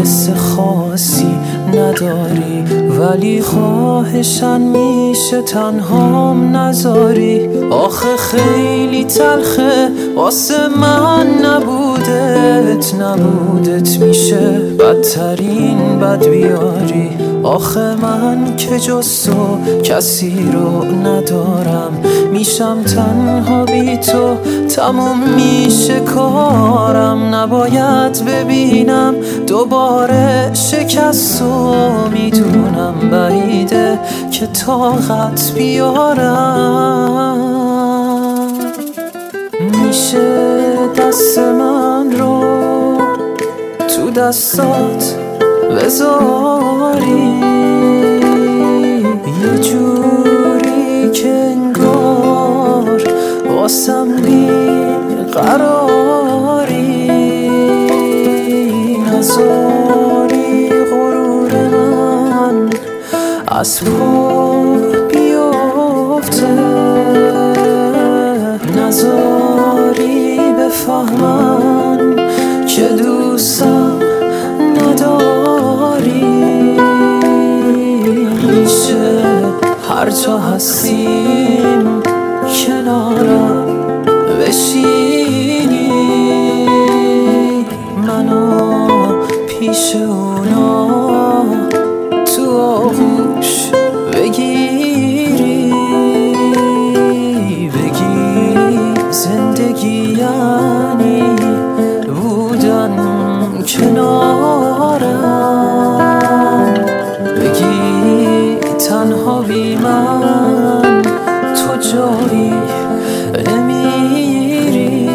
حس خاصی نداری، ولی خواهشن میشه تنهام نذاری. آخه خیلی تلخه واسه من نبودت میشه بدترین بد بیاری. آخه من که جز تو کسی رو ندارم، میشم تنها بی تو، تموم میشه کارم. نباید ببینم دوباره شکست و میدونم بعیده که طاقت بیارم. میشه دست من رو تو دستات بذاری، یه جوری که انگار واسم بیقراری. نذاری غرور من از پا بیفته، نذاری بفهمن که دوستم نداری. میشه هر جا هستیم کنارم بشینی، منو پیش اونا تو آغوش بگیری، بگی زندگی یعنی بودن کنارم، بگی تنها بی من تو جایی نمیری.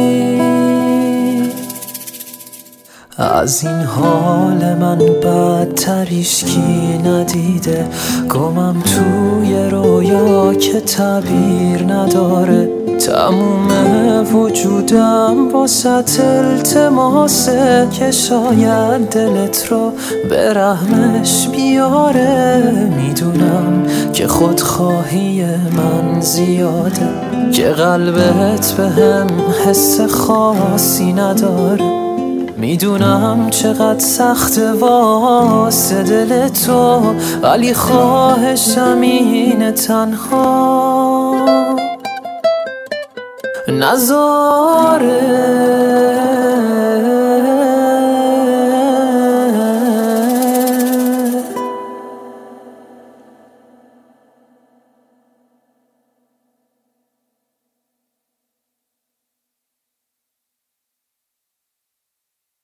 از این حال من بدتر هیچکی ندیده، گمم توی رویا که تعبیر نداره. تموم وجودم واسه التماسه که شاید دلت رو به رحمش بیاره. میدونم که خودخواهی من زیاده، که قلبت به هم حس خاصی نداره. میدونم چقدر سخت واسه دل تو، ولی خواهشم اینه تنها نذاره